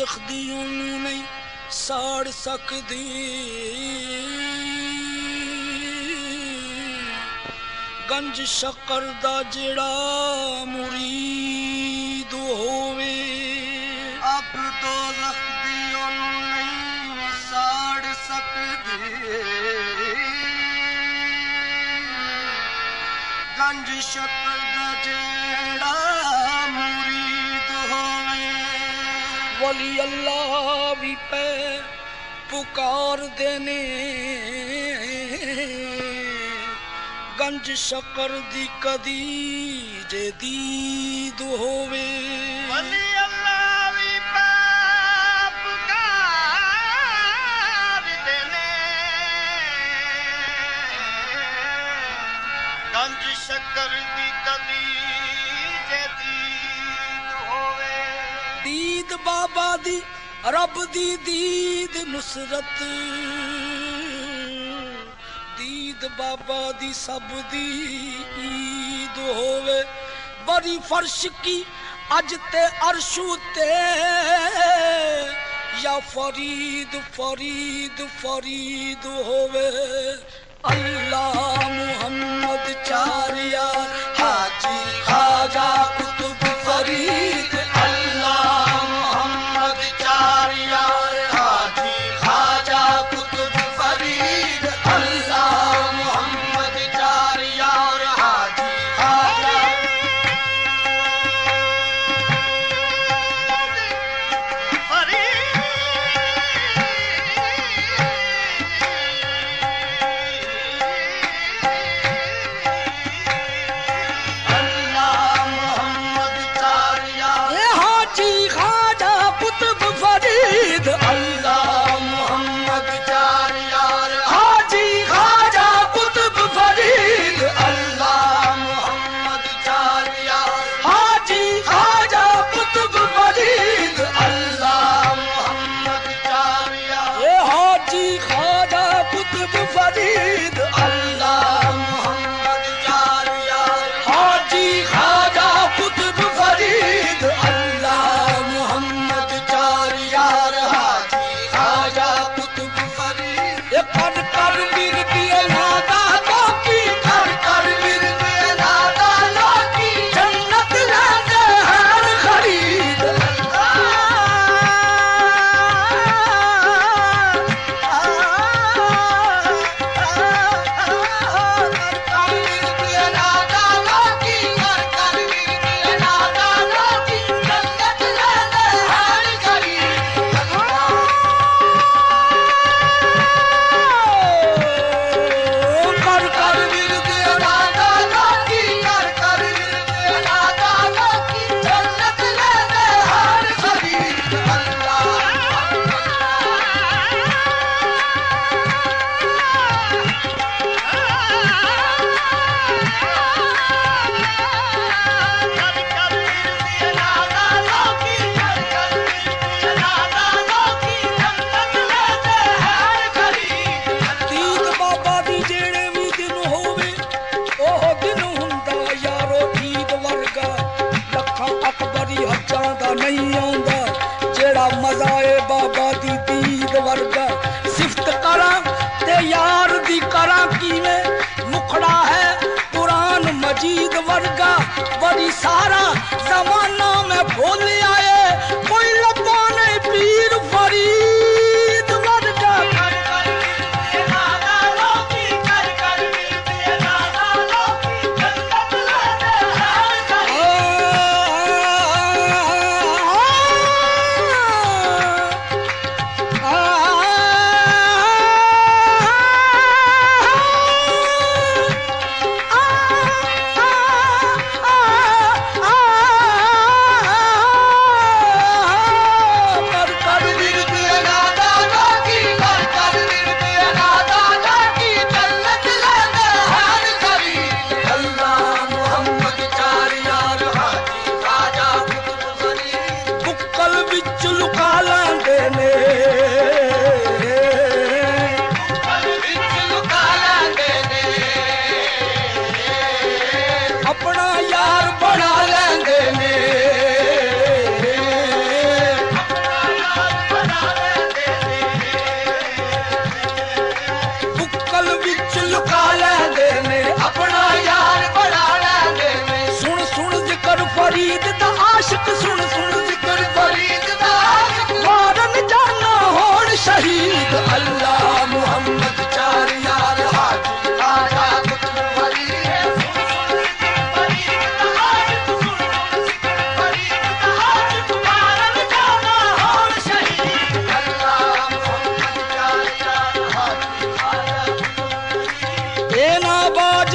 रखदी ओनू नहीं साड़ सकदी। गंज शक्कर दा जेड़ा मुरीद होवे अब तो रखदी ओनू नहीं साड़ सकदी। गंज शक्कर दा जेड़ा मुरीद होवे वली अल्लाह भी पे पुकार देने। गंज शक्कर दी कदी जे दीद होवे वली अल्लाह भी पे पुकार देने। गंज शक्कर दी कदी जे दीद होवे। दीद बाबा दी रब दी दीद नुसरत। दीद बाबा दी सब दी ईद होवे। बड़ी फर्श की अज ते अरशू ते या फरीद फरीद फरीद होवे। अल्लाह मुहम्मद चार यार हाजी खाजा कुतुब फरीद। अल्लाह मोहम्मद चार यार हाजी खाजा कुतुब फरीद। अल्लाह मोहम्मद चार यार हाजी खाजा फरीद।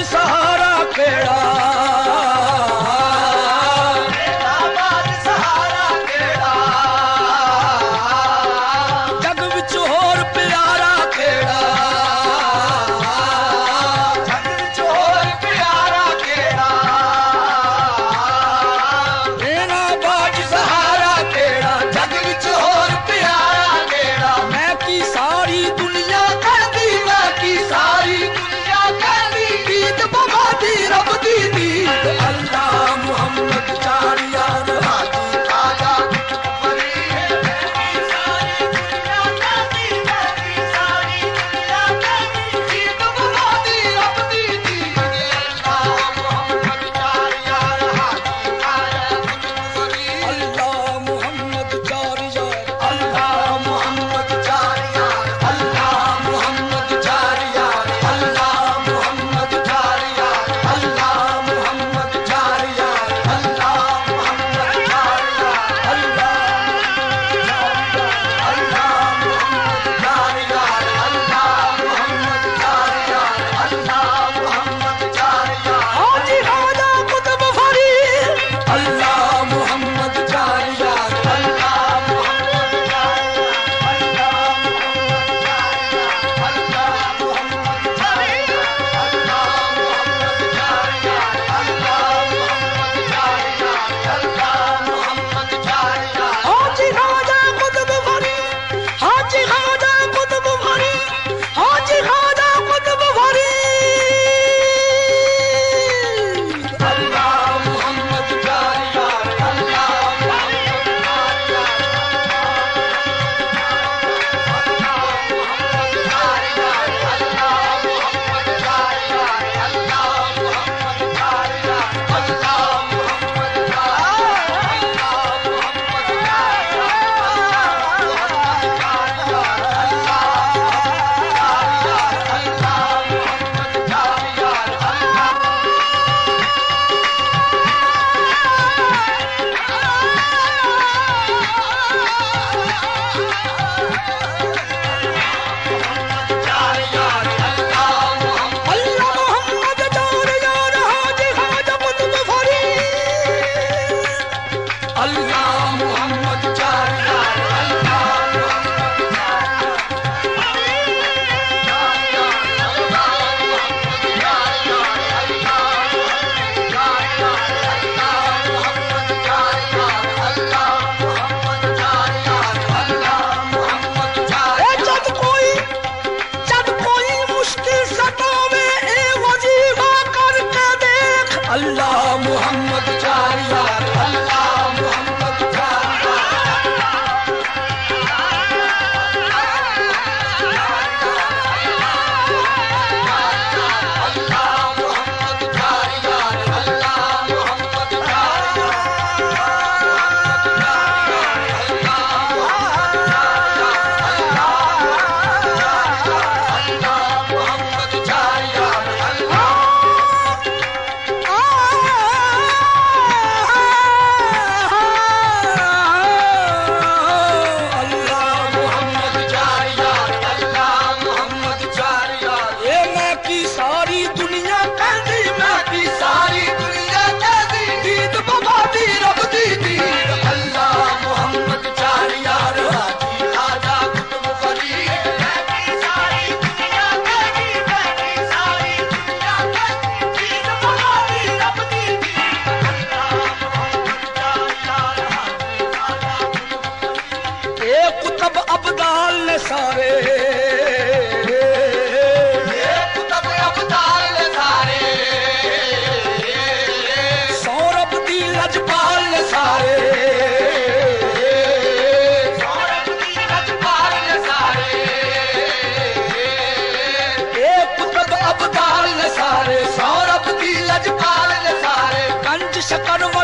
सहारा केड़ा तेरा बाज सहारा केड़ा जग विच होर प्यारा केड़ा जग विच होर प्यारा केड़ा तेरा बाज सहारा केड़ा जग विच होर प्यारा केड़ा मैं की सारी दुनिया कहदी मैं की सारी दुनिया कहदी ईद बाबा दी रब दी दीद अल्लाह मुहम्मद चार यार हाजी खाजा बरी है मैं की सारी दुनिया कहदी मैं की सारी दुनिया कहदी ईद बाबा दी रब दी दीद अल्लाह मोहम्मद चार यार हाजी खाजा बरी अल्लाह मुहम्मद चार यार अल्लाह मोहम्मद चार यार अल्लाह मोहम्मद चार यार अल्लाह मोहम्मद चार यार अल्लाह मोहम्मद चार यार अल्लाह मोहम्मद चार यार अल्लाह अल्लाह मोहम्मद चार यार अल्लाह मोहम्मद चार यार अल्लाह मोहम्मद चार यार हाजी खाजा कुतुब फरीद अल्लाह मोहम्मद चार यार अल्लाह मोहम्मद चार यार अल्लाह मोहम्मद चार यार अल्लाह मोहम्मद चार यार अल्लाह मोहम्मद चार यार अल्लाह मोहम्मद चार यार हाजी खाजा कुतुब फरीद हाजी खाजा कुतुब फरीद हाजी खाजा कुतुब फरीद अल्लाह मोहम्मद चार यार अल्लाह मोहम्मद चार यार अल्लाह मोहम्मद चार यार अल्लाह मोहम्मद चार यार अल्लाह मोहम्मद चार यार अल्लाह मोहम्मद चार अल्लाह मोहम्मद चार अल्लाह मोहम्मद चार यार हाजी खाजा कुतुब फरीद अल्लाह मोहम्मद चार यार अल्लाह मोहम्मद ए जद कोई मुश्किल सतावे ए वजीफा करके देख अल्लाह मोहम्मद चार यार अल्लाह मोहम्मद चार अल्लाह मोहम्मद चार यार अल्लाह मोहम्मद चार अल्लाह मोहम्मद चार यार अल्लाह मोहम्मद चार यार अल्लाह मोहम्मद चार यार ए मैं की सारी दुनिया कहदी मैं की सारी दुनिया कहदी दीद बाबा दी रब दी दीद अल्लाह मोहम्मद चार यार हाजी खाजा कुतुब फरीद मैं की सारी दुनिया कहदी मैं की सारी दुनिया कहदी दीद बाबा दी रब दी दीद अल्लाह मोहम्मद चार यार हाजी खाजा कुतुब फरीद ए कुतुब अब्दाल ने सारे ये कुतुब अब्दाल ने सारे सौरभ दी लजपाल ने सारे सौरभ दी लजपाल ने सारे ए कुतुब अब्दाल ने सारे सौरभ दी लजपाल ने सारे कंज शकर